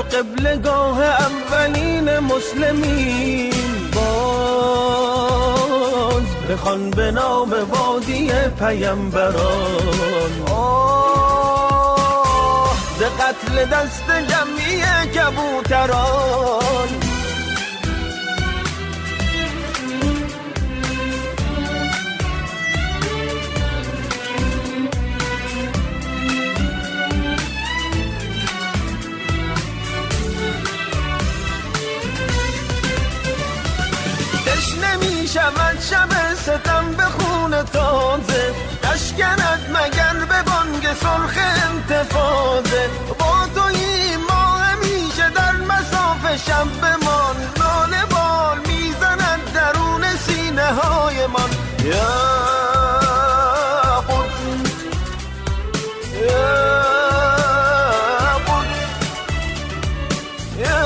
قبلگاه اولین مسلمین. باز بخوان به نام وادی پیامبران، ز قتل دست جمعی کبوتران. نمی شود شب ستم به خون تازه، نشکند مگر به بانگ سرخ انتفاضه. با تویی ما همیشه در مساف شب بمان، ناله بال میزند درون سینه های من. یا قدس یا قدس یا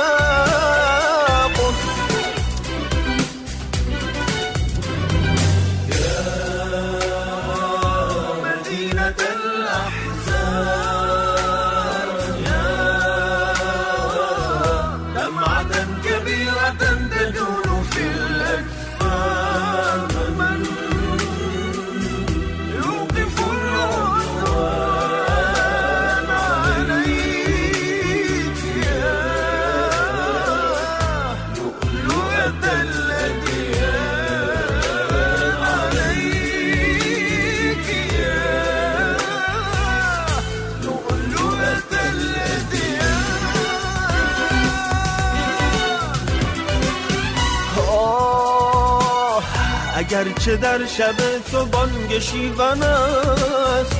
اگرچه در شب تو بانگ شیون است،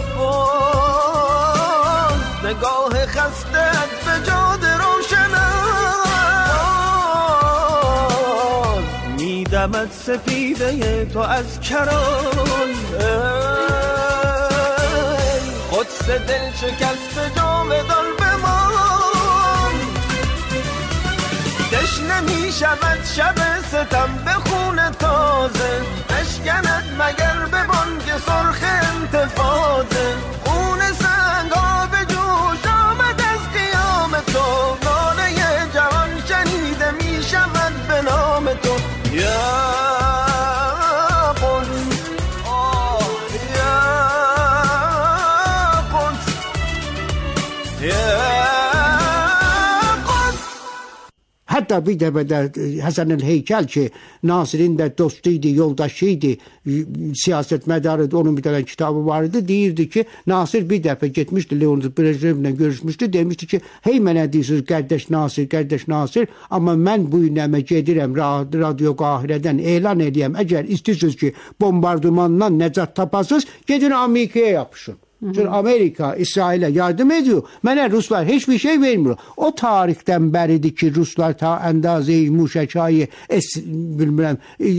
باز نگاه خسته‌ات به جاده روشن است. میدمد سپیده تو از کران، قدس دل شکست جاودان بمان. تشنه می شود شب ستم به خون تازه، نشکند مگر به بانگ سرخ انتفاضه. خون سنگ ها به جوش آمد از قیام تو، ناله جوان شنیده می شود به نام تو. یا قدس یا قدس یا Hatta bir de Hasan el-Heykel ki Nasir'in de dostuydu, yoldaşıydı, siyaset medarıydı, onun bir tane kitabı vardı. Deyirdi ki Nasir bir defa gitmişti, Leonid Brejnev'le görüşmüştü. Demişti ki hey mənə deyirsiniz kardeş Nasir, ama mən bu günləmə gedirəm Radio Qahirədən elan edeyim. Əgər istirsiniz ki bombardımandan nəcat tapasınız, gedin Amerika'ya yapışın. Çünkü Amerika İsrail'e yardım ediyor. Mənə Ruslar hiçbir şey vermiyor. O tarihten beridir ki Ruslar ta endaze-i muşekayı bilmirəm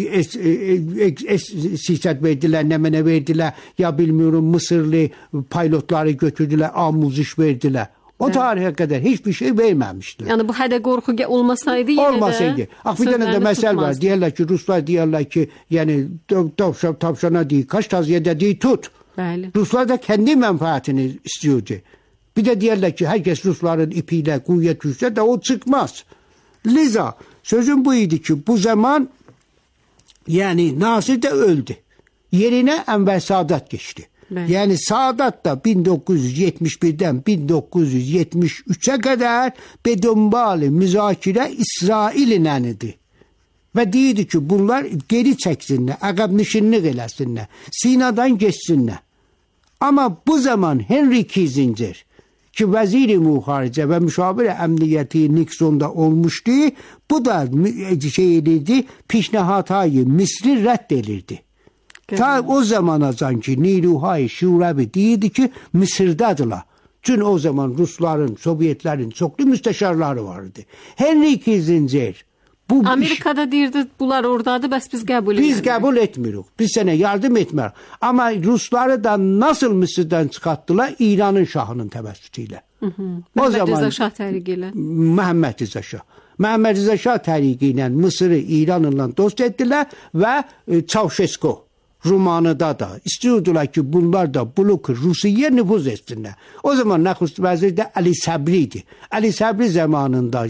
siyaset verdiler, ne mənə verdiler, ya bilmiyorum Mısırlı pilotları götürdüler, amuziş verdiler. O tarihe kadar hiçbir şey vermemiştir. Yani bu hədə qorxu olmasaydı yine olmasaydı. Bak bir tane de mesel var. Diyorlar ki Ruslar diyorlar ki yani tavşana değil, kaç taziyede değil tut. Bəli. Ruslar da kendi menfaatini istiyordu. Bir de diyorlar ki herkes Rusların ipiyle kuvvet düşse de o çıkmaz. Liza sözüm bu idi ki bu zaman yani Nasir de öldü. Yerine Enver Sadat geçti. Bəli. Yani Sadat da 1971'den 1973'e kadar bedonbalı müzakere İsrail'le idi. Ve deyirdi ki bunlar geri çeksinler, əqəbnişinlik eləsinlər, Sina'dan geçsinlər. Ama bu zaman Henry Kissinger ki vezir-i muharece ve müşavir emniyeti Nixon'da olmuştu, bu da şey edildi, pişnihatayı Mısır'ı reddelirdi. Ta o zamana sanki Niruhay Şurabi deyirdi ki Mısır'dadılar. Çünkü o zaman Rusların, Sovyetlerin çoklu müsteşarları vardı. Henry Kissinger Amerika'da deyirdi bunlar oradadır, bəs biz qəbul etmirik. Biz qəbul etmirik. Biz sənə yardım etmirik. Ama Rusları da nasıl Mısır'dan çıkarttılar? İran'ın şahının təvəssütüyle. Məhəmməd Rəza Şah təriqi ilə. Məhəmməd Rəza Şah. Məhəmməd Rəza Şah təriqi ilə Mısır'ı İran'la dost ettiler ve Çavşesko Rumanıda da istiyordular ki bunlar da bloku Rusiya nüfuz etsinler. O zaman Nüfuz Veziri de Ali Sabri'ydi. Ali Sabri zamanında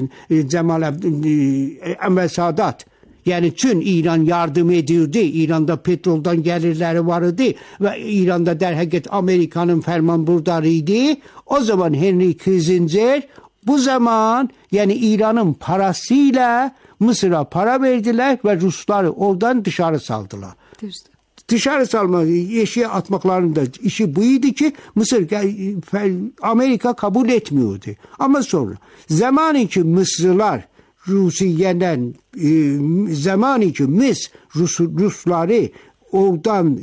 Enver Sadat yani tüm İran yardım ediyordu. İran'da petroldan gelirleri vardı ve İran'da der hakikat Amerika'nın fermanburdarıydı. O zaman Henry Kissinger bu zaman yani İran'ın parasıyla Mısır'a para verdiler ve Rusları oradan dışarı saldılar. Dışarı salma, eşiğe atmaklarında işi buydu ki Mısır, Amerika kabul etmiyordu. Ama sonra zamanı ki Mısırlar Rusiye'den zamanı ki Rusları oradan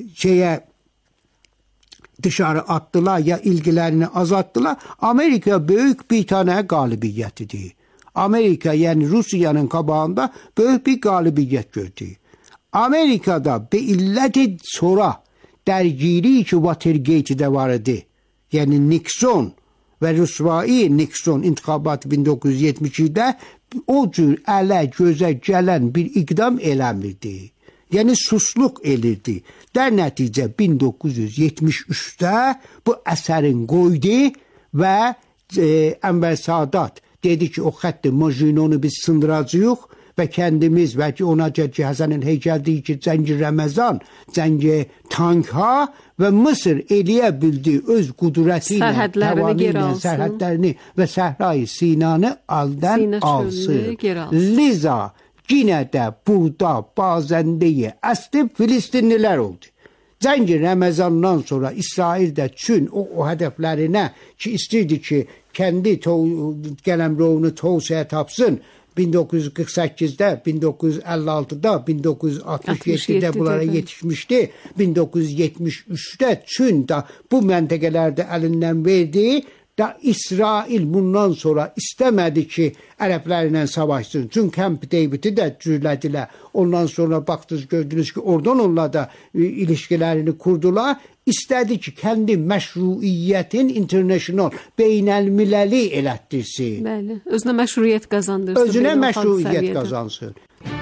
dışarı attılar ya ilgilerini azalttılar. Amerika büyük bir tane galibiyet idi. Amerika yani Rusya'nın kabağında büyük bir galibiyet gördü. Amerika'da bir illeti sonra dergiri ki Watergate'de vardı. Yani Nixon ve Rusvai Nixon intikabatı 1970'de o cür ələ gözə gələn bir iqdam eləmirdi. Yəni susluq elirdi. Der nəticə 1973'də bu əsərin qoydu və Enver Sadat dedi ki o xətti Majinonu biz sındıracağıq ve kendimiz belki ona Hasan'ın heykel değil ki Cengi Ramazan, Cengi Tankha ve Mısır eleyebildiği öz kudretiyle serhatlerini ve Sahra-i Sinan'ı aldan alsın. Liza yine de burada bazen değil asli Filistinliler oldu. Cengi Ramazan'dan sonra İsrail'de tüm o hedeflerine ki istedi ki kendi Gelemroğunu Tulsa'ya tapsın. 1948'de, 1956'da, 1967'de bunlara yetişmişti. 1973'te tüm da bu mentekelerde elinden verdiği da İsrail bundan sonra istemedi ki Ərəblərlə savaşsın. Çünkü Camp David'i de cürlediler. Ondan sonra baktınız gördünüz ki oradan onunla da ilişkilerini kurdular. İstedi ki kendi meşruiyetin international beynelmileli elətdirsin. Bəli, özünə məşruiyyət qazandırsın. Özünə məşruiyyət qazansın.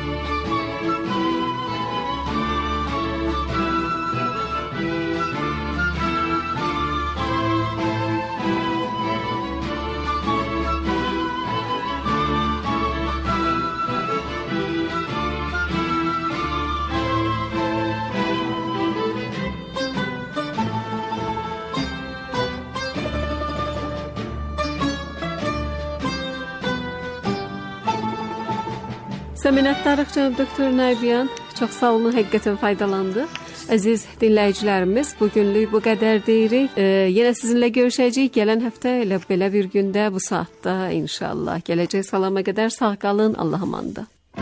Minnətdarıq cənab doktor Nərbiyan. Çox sağ olun, həqiqətən faydalandı. Əziz dinləyicilərimiz, bugünlük bu qədər deyirik. Yenə sizinlə görüşəcəyik. Gələn həftə elə belə bir gündə bu saatda inşallah. Gələcək salama qədər sağ qalın. Allah'a emanet.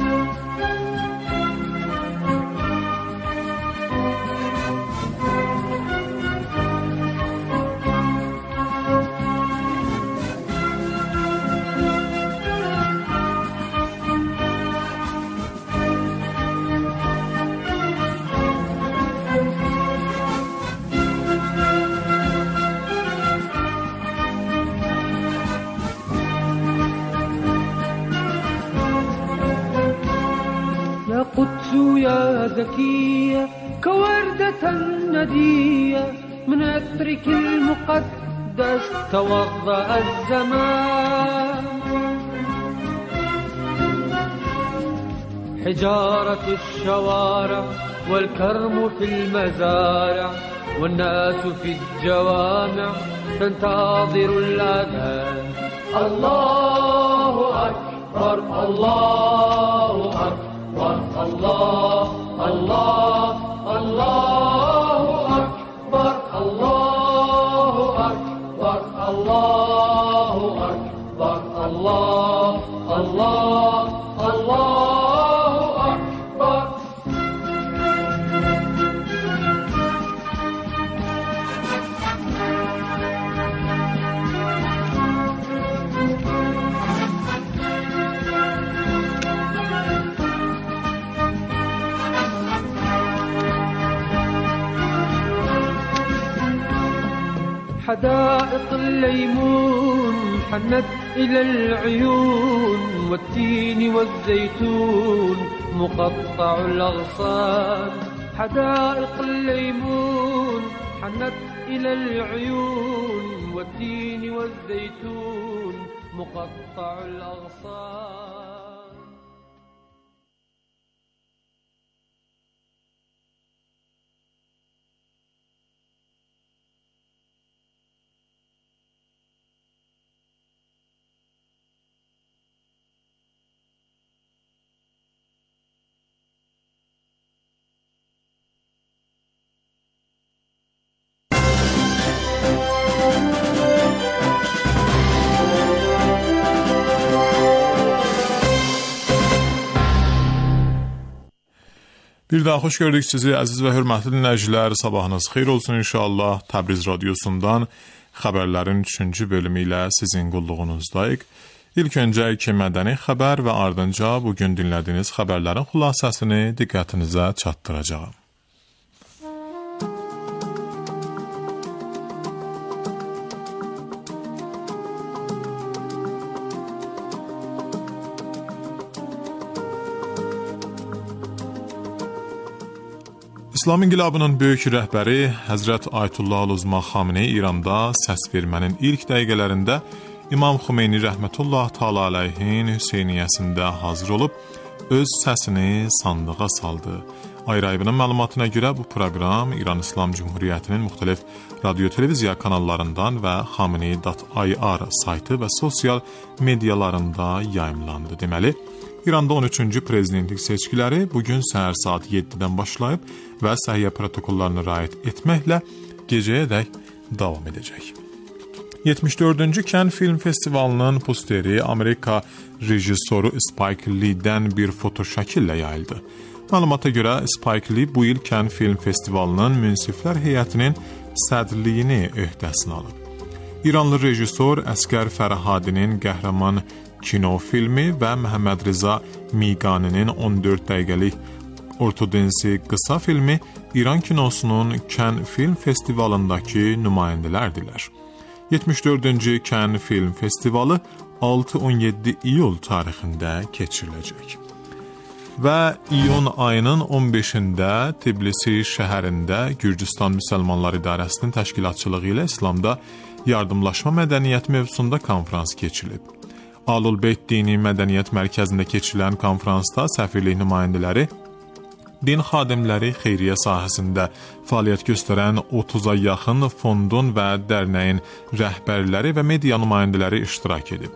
قدس يا زكية كوردة ندية من عطرك المقدس توضأ الزمان حجارة الشوارع والكرم في المزارع والناس في الجوامع تنتظر الأذان الله أكبر الله أكبر الله الله الله أكبر الله أكبر الله أكبر الله الله الله أكبر حدائق الليمون حنت إلى العيون والتين والزيتون مقطع الأغصان حدائق الليمون حنت إلى العيون والتين والزيتون مقطع الأغصان. Bir daha xoş gördük sizi əziz və hörmətli dinləyicilər. Sabahınız xeyir olsun inşallah. Təbriz radiosundan xəbərlərin 3-cü bölümü ilə sizin qulluğunuzdayıq. İlk öncə iki mədəni xəbər və ardınca bugün dinlədiyiniz xəbərlərin xülasəsini diqqətinizə çatdıracağam. İslam inqilabının böyük rəhbəri Həzrət Ayətullah Uzma Xameneyi İranda səs vermənin ilk dəqiqələrində İmam Xomeyni rəhmətullah təala əleyhin Hüseyniyyəsində hazır olub, öz səsini sandığa saldı. Ayrı-ayrının məlumatına görə bu proqram İran İslam Cümhuriyyətinin müxtəlif radio-televiziya kanallarından və Xameneyi.ir saytı və sosial medialarında yayımlandı. Deməli, İranda 13-cü prezidentlik seçkiləri bugün səhər saat 7-dən başlayıb və səhiyyə protokollarına riayət etməklə gecəyədək davam edəcək. 74-cü Cannes Film Festivalının posteri Amerika rejissoru Spike Lee'dən bir foto şəkillə yayıldı. Məlumata görə Spike Lee bu il Cannes Film Festivalının münsiflər heyətinin sədrliyini öhdəsinə alıb. İranlı rejissor Əsqər Fərhadinin qəhrəman kino filmi və Məhəmməd Rıza Miqaninin 14 dəqiqəlik ortodensi qısa filmi İran kinosunun Cannes Film Festivalındakı nümayəndələrdirlər. 74-cü Cannes Film Festivalı 6-17 iyul tarixində keçiriləcək. Və iyun ayının 15-də Tbilisi şəhərində Gürcüstan Müsəlmanlar İdarəsinin təşkilatçılığı ilə İslamda yardımlaşma mədəniyyət mövzusunda konfrans keçirilib. Alul-Beyt Dini Mədəniyyət Mərkəzində keçirilən konfransda səfirlik nümayəndələri, din xadimləri, xeyriyyə sahəsində fəaliyyət göstərən 30-a yaxın fondun və dərnəyin rəhbərləri və media nümayəndələri iştirak edib.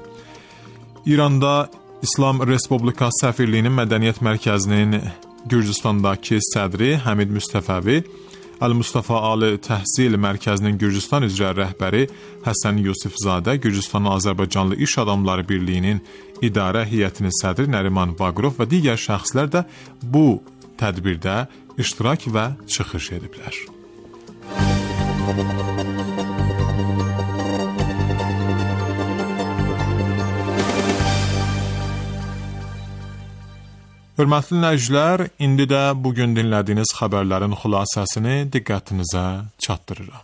İranda İslam Respublikası Səfirliyinin Mədəniyyət Mərkəzinin Gürcüstandakı sədri Həmid Müstəfəvi, Əl-Mustafa Ali Təhsil Mərkəzinin Gürcüstan üzrə rəhbəri Həsən Yusifzadə, Gürcüstanın Azərbaycanlı İş Adamları Birliyinin idarə heyətinin sədri Nəriman Baqrov və digər şəxslər də bu tədbirdə iştirak və çıxış ediblər. Hörmətli dinləyicilər, indi də bugün dinlədiyiniz xəbərlərin xülasəsini diqqətinizə çatdırıram.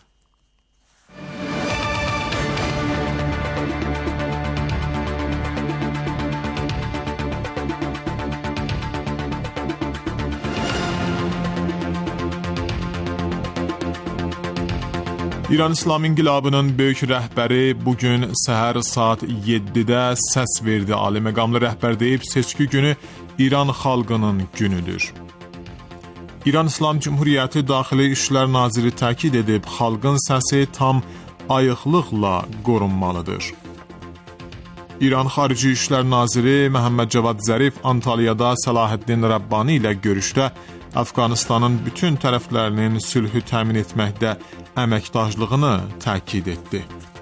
İran İslam İnqilabının böyük rəhbəri bugün səhər saat 7-də səs verdi. Ali məqamlı rəhbər deyib, seçki günü İran xalqının günüdür. İran İslam Cümhuriyyəti Daxili İşlər Naziri təkid edib, xalqın səsi tam ayıqlıqla qorunmalıdır. İran Xarici İşlər Naziri Məhəmməd Cavad Zərif Antalyada Səlahiddin Rəbbani ilə görüşdə Əfqanistanın bütün tərəflərinin sülhü təmin etməkdə əməkdaşlığını təkid etdi.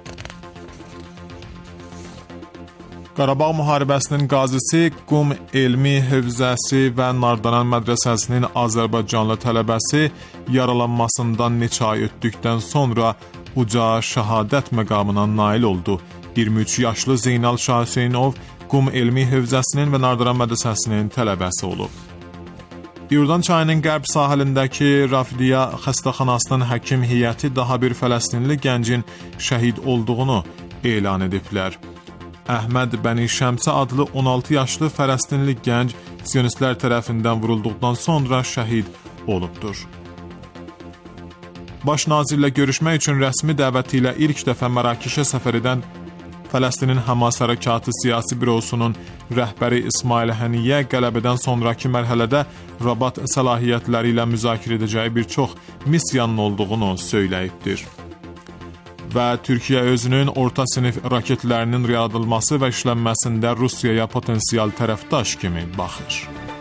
Qarabağ müharibəsinin qazisi, Qum Elmi Hövzəsi və Nardaran Mədrəsəsinin Azərbaycanlı tələbəsi yaralanmasından neçə ay ötdükdən sonra uca şəhadət məqamına nail oldu. 23 yaşlı Zeynal Şah Hüseynov Qum Elmi Hövzəsinin və Nardaran Mədrəsəsinin tələbəsi olub. İordan çayının qərb sahilindəki Rafidiya xəstəxanasının həkim heyəti daha bir Fələstinli gəncin şəhid olduğunu elan ediblər. Əhməd Bəni Şəmsə adlı 16 yaşlı Fələstinli gənc Siyonistlər tərəfindən vurulduqdan sonra şəhid olubdur. Baş nazirlə görüşmək üçün rəsmi dəvəti ilə ilk dəfə Mərakişə səfər edən Fələstinin Həmas Hərəkatı Siyasi Bürosunun rəhbəri İsmail Həniyyə qələbədən sonraki mərhələdə Rabat səlahiyyətləri ilə müzakirə edəcəyi bir çox missiyanın olduğunu söyləyibdir. Və Türkiyə özünün orta sinif raketlərinin yaradılması və işlənməsində Rusiyaya potensial tərəfdaş kimi baxır.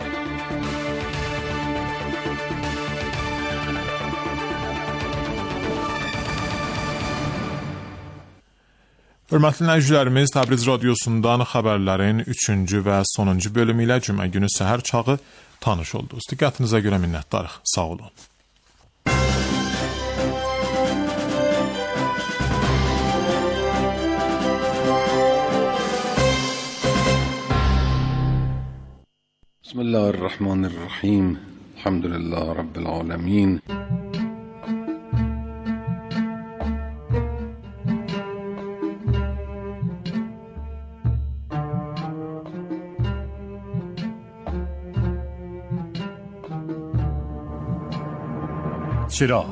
Hörmətli dinləyicilərimiz, Təbriz radiosundan xəbərlərin 3-cü və sonuncu bölümü ilə cümə günü səhər çağı tanış oldunuz. Diqqətinizə görə minnətdarıq. Sağ olun. Bismillahirrahmanirrahim. Elhamdülillahi Rabbil alemin. چراغ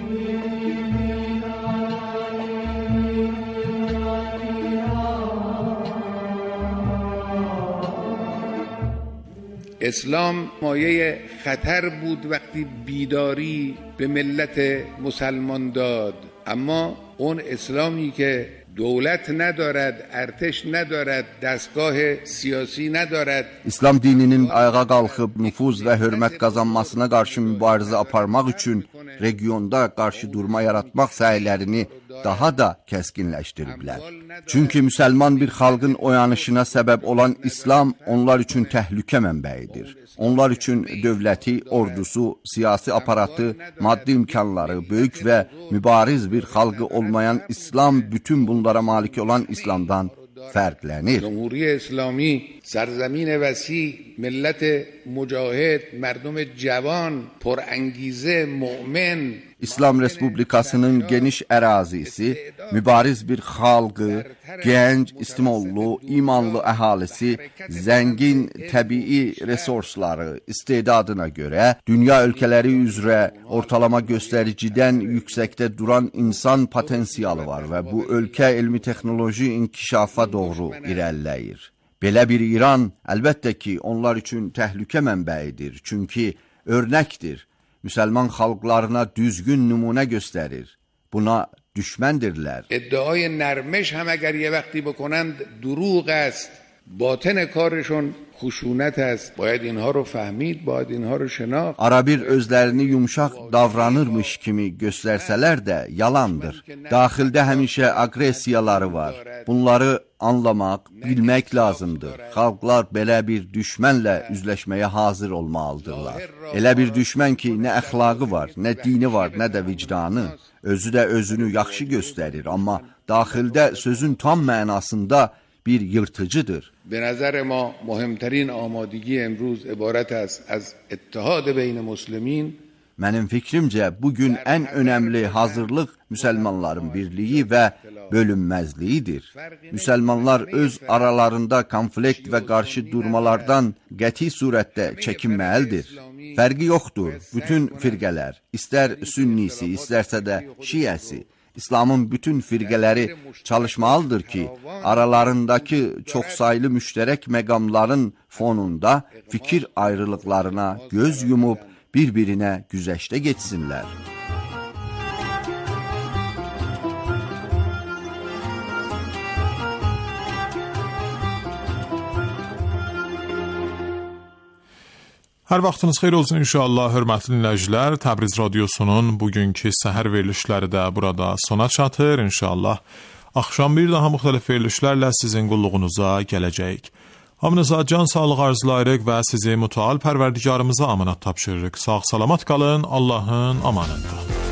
اسلام مایه خطر بود وقتی بیداری به ملت مسلمان داد، اما اون اسلامی که دولت ندارد، ارتش ندارد، دستگاه siyasi ندارد. İslam dininin ayağa qalxıb nüfuz və hörmət qazanmasına qarşı mübarizə aparmaq üçün regionda qarşı durma yaratmaq səylərini daha da kəskinləşdiriblər. Çünki müsəlman bir xalqın oyanışına səbəb olan İslam onlar üçün təhlükə mənbəyidir. Onlar üçün dövləti, ordusu, siyasi aparatı, maddi imkanları, böyük və mübariz bir xalqı olmayan İslam bütün bunlara malik olan İslamdan fərqlənir. Cumhuriyet İslami سرزمین وسیع، ملت مجاهد، مردم جوان، پرانگیزه، مؤمن. İslam Respublikasının geniş ərazisi, mübariz bir xalqı, gənc, istimollu, imanlı əhalisi, zəngin təbii resursları, istedadına görə dünya ölkələri üzrə ortalama göstəricidən yüksəkdə duran insan potensialı var və bu ölkə elmi-texnoloji inkişafa doğru irəliləyir. Belə bir İran əlbəttə ki, onlar üçün təhlükə mənbəyidir, çünki örnəkdir. Müsəlman xalqlarına düzgün nümunə göstərir. Buna düşməndirlər. ادعای نرمش هم اگر یه وقتی بکنند دروغ است، باطن کارشون خشونت است. باید اینها رو فهمید، باید اینها رو شناخت. Arabir özlərini yumşaq davranırmış kimi göstərsələr də yalandır. Daxildə həmişə aqressiyaları var. Bunları anlamaq, bilmək lazımdır. Xalqlar belə bir düşmənlə üzləşməyə hazır olmalıdırlar. Elə bir düşmən ki, nə əxlaqı var, nə dini var, nə də vicdanı. Özü də özünü yaxşı göstərir, amma daxildə sözün tam mənasında bir yırtıcıdır. به نظر ما مهمترین آمادگی امروز عبارت است از اتحاد بین مسلمین. Mənim fikrimcə, bugün ən önəmli hazırlıq müsəlmanların birliyi və bölünməzliyidir. Müsəlmanlar öz aralarında konflikt və qarşı durmalardan qəti surətdə çəkinməlidir. Fərqi yoxdur, bütün firqələr, istər sünnisi, istərsə də şiəsi, İslamın bütün firqələri çalışmalıdır ki, aralarındakı çoxsaylı müştərək məqamların fonunda fikir ayrılıqlarına göz yumub bir-birinə güzəştə geçsinlər. Hər vaxtınız xeyir olsun inşallah, hörmətli dinləyicilər. Təbriz radiosunun bugünkü səhər verilişləri də burada sona çatır. İnşallah axşam bir daha müxtəlif verilişlərlə sizin qulluğunuza gələcəyik. Hamınıza can sağlığı arzulayırıq və sizi mütəal pərverdigarımıza amanat tapşırırıq. Sağ salamat qalın, Allahın amanında.